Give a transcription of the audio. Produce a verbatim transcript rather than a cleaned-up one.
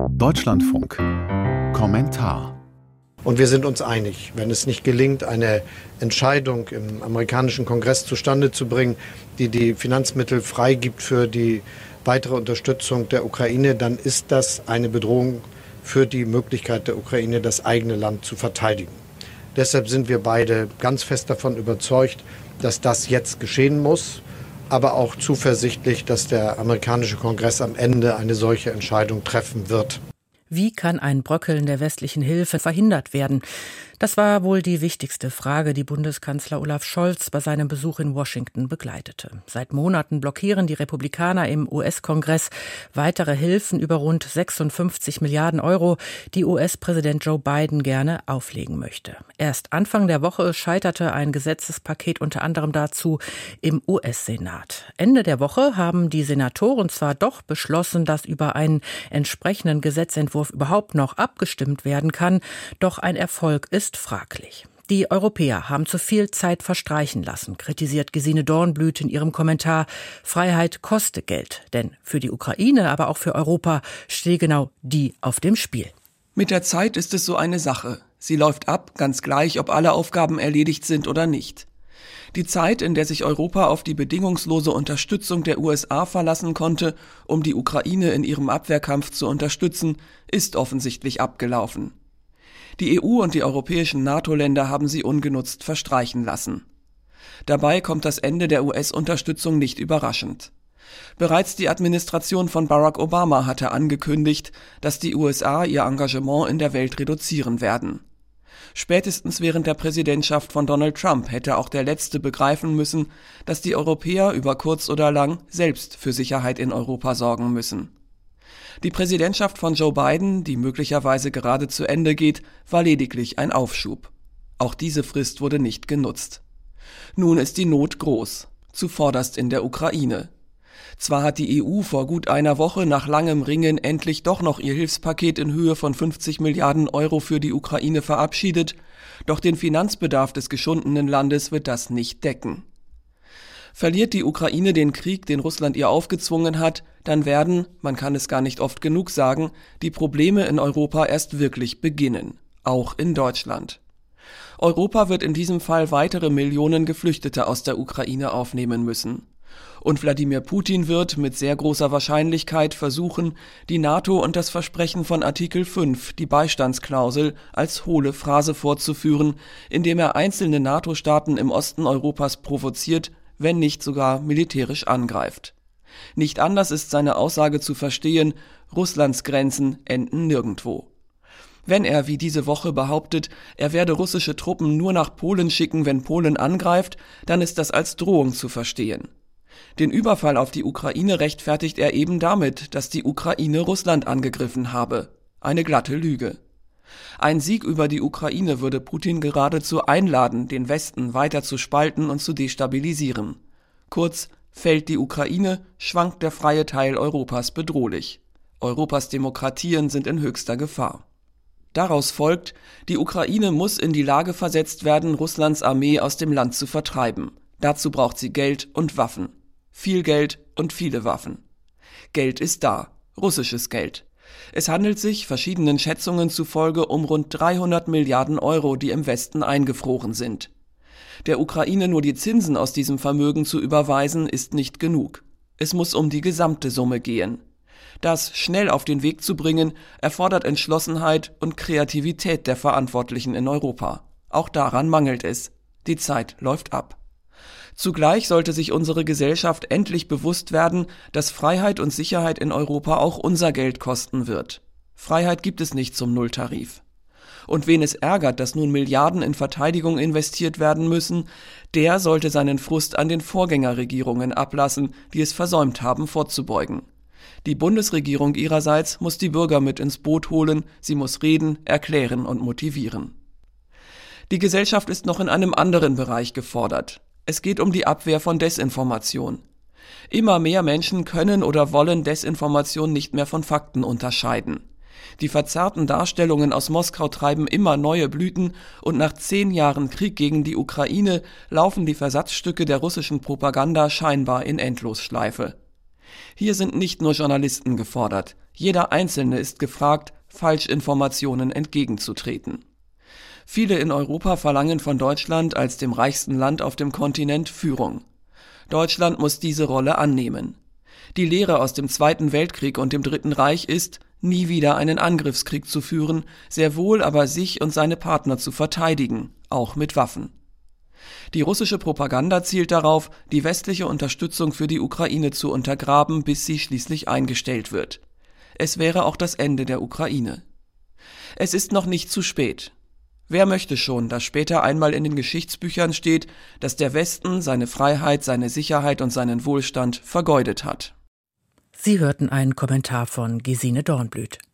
Deutschlandfunk. Kommentar. Und wir sind uns einig, wenn es nicht gelingt, eine Entscheidung im amerikanischen Kongress zustande zu bringen, die die Finanzmittel freigibt für die weitere Unterstützung der Ukraine, dann ist das eine Bedrohung für die Möglichkeit der Ukraine, das eigene Land zu verteidigen. Deshalb sind wir beide ganz fest davon überzeugt, dass das jetzt geschehen muss, aber auch zuversichtlich, dass der amerikanische Kongress am Ende eine solche Entscheidung treffen wird. Wie kann ein Bröckeln der westlichen Hilfe verhindert werden? Das war wohl die wichtigste Frage, die Bundeskanzler Olaf Scholz bei seinem Besuch in Washington begleitete. Seit Monaten blockieren die Republikaner im U S-Kongress weitere Hilfen über rund sechsundfünfzig Milliarden Euro, die U S-Präsident Joe Biden gerne auflegen möchte. Erst Anfang der Woche scheiterte ein Gesetzespaket unter anderem dazu im U S-Senat. Ende der Woche haben die Senatoren zwar doch beschlossen, dass über einen entsprechenden Gesetzentwurf überhaupt noch abgestimmt werden kann, doch ein Erfolg ist fraglich. Die Europäer haben zu viel Zeit verstreichen lassen, kritisiert Gesine Dornblüt in ihrem Kommentar. Freiheit koste Geld, denn für die Ukraine, aber auch für Europa stehe genau die auf dem Spiel. Mit der Zeit ist es so eine Sache. Sie läuft ab, ganz gleich, ob alle Aufgaben erledigt sind oder nicht. Die Zeit, in der sich Europa auf die bedingungslose Unterstützung der U S A verlassen konnte, um die Ukraine in ihrem Abwehrkampf zu unterstützen, ist offensichtlich abgelaufen. Die E U und die europäischen NATO-Länder haben sie ungenutzt verstreichen lassen. Dabei kommt das Ende der U S-Unterstützung nicht überraschend. Bereits die Administration von Barack Obama hatte angekündigt, dass die U S A ihr Engagement in der Welt reduzieren werden. Spätestens während der Präsidentschaft von Donald Trump hätte auch der Letzte begreifen müssen, dass die Europäer über kurz oder lang selbst für Sicherheit in Europa sorgen müssen. Die Präsidentschaft von Joe Biden, die möglicherweise gerade zu Ende geht, war lediglich ein Aufschub. Auch diese Frist wurde nicht genutzt. Nun ist die Not groß, zuvorderst in der Ukraine. Zwar hat die E U vor gut einer Woche nach langem Ringen endlich doch noch ihr Hilfspaket in Höhe von fünfzig Milliarden Euro für die Ukraine verabschiedet, doch den Finanzbedarf des geschundenen Landes wird das nicht decken. Verliert die Ukraine den Krieg, den Russland ihr aufgezwungen hat, dann werden, man kann es gar nicht oft genug sagen, die Probleme in Europa erst wirklich beginnen, auch in Deutschland. Europa wird in diesem Fall weitere Millionen Geflüchtete aus der Ukraine aufnehmen müssen. Und Wladimir Putin wird mit sehr großer Wahrscheinlichkeit versuchen, die NATO und das Versprechen von Artikel fünf, die Beistandsklausel, als hohle Phrase vorzuführen, indem er einzelne NATO-Staaten im Osten Europas provoziert, wenn nicht sogar militärisch angreift. Nicht anders ist seine Aussage zu verstehen, Russlands Grenzen enden nirgendwo. Wenn er, wie diese Woche behauptet, er werde russische Truppen nur nach Polen schicken, wenn Polen angreift, dann ist das als Drohung zu verstehen. Den Überfall auf die Ukraine rechtfertigt er eben damit, dass die Ukraine Russland angegriffen habe. Eine glatte Lüge. Ein Sieg über die Ukraine würde Putin geradezu einladen, den Westen weiter zu spalten und zu destabilisieren. Kurz, fällt die Ukraine, schwankt der freie Teil Europas bedrohlich. Europas Demokratien sind in höchster Gefahr. Daraus folgt, die Ukraine muss in die Lage versetzt werden, Russlands Armee aus dem Land zu vertreiben. Dazu braucht sie Geld und Waffen. Viel Geld und viele Waffen. Geld ist da, russisches Geld. Es handelt sich, verschiedenen Schätzungen zufolge, um rund dreihundert Milliarden Euro, die im Westen eingefroren sind. Der Ukraine nur die Zinsen aus diesem Vermögen zu überweisen, ist nicht genug. Es muss um die gesamte Summe gehen. Das schnell auf den Weg zu bringen, erfordert Entschlossenheit und Kreativität der Verantwortlichen in Europa. Auch daran mangelt es. Die Zeit läuft ab. Zugleich sollte sich unsere Gesellschaft endlich bewusst werden, dass Freiheit und Sicherheit in Europa auch unser Geld kosten wird. Freiheit gibt es nicht zum Nulltarif. Und wen es ärgert, dass nun Milliarden in Verteidigung investiert werden müssen, der sollte seinen Frust an den Vorgängerregierungen ablassen, die es versäumt haben, vorzubeugen. Die Bundesregierung ihrerseits muss die Bürger mit ins Boot holen, sie muss reden, erklären und motivieren. Die Gesellschaft ist noch in einem anderen Bereich gefordert. Es geht um die Abwehr von Desinformation. Immer mehr Menschen können oder wollen Desinformation nicht mehr von Fakten unterscheiden. Die verzerrten Darstellungen aus Moskau treiben immer neue Blüten und nach zehn Jahren Krieg gegen die Ukraine laufen die Versatzstücke der russischen Propaganda scheinbar in Endlosschleife. Hier sind nicht nur Journalisten gefordert. Jeder Einzelne ist gefragt, Falschinformationen entgegenzutreten. Viele in Europa verlangen von Deutschland als dem reichsten Land auf dem Kontinent Führung. Deutschland muss diese Rolle annehmen. Die Lehre aus dem Zweiten Weltkrieg und dem Dritten Reich ist, nie wieder einen Angriffskrieg zu führen, sehr wohl aber sich und seine Partner zu verteidigen, auch mit Waffen. Die russische Propaganda zielt darauf, die westliche Unterstützung für die Ukraine zu untergraben, bis sie schließlich eingestellt wird. Es wäre auch das Ende der Ukraine. Es ist noch nicht zu spät. Wer möchte schon, dass später einmal in den Geschichtsbüchern steht, dass der Westen seine Freiheit, seine Sicherheit und seinen Wohlstand vergeudet hat? Sie hörten einen Kommentar von Gesine Dornblüt.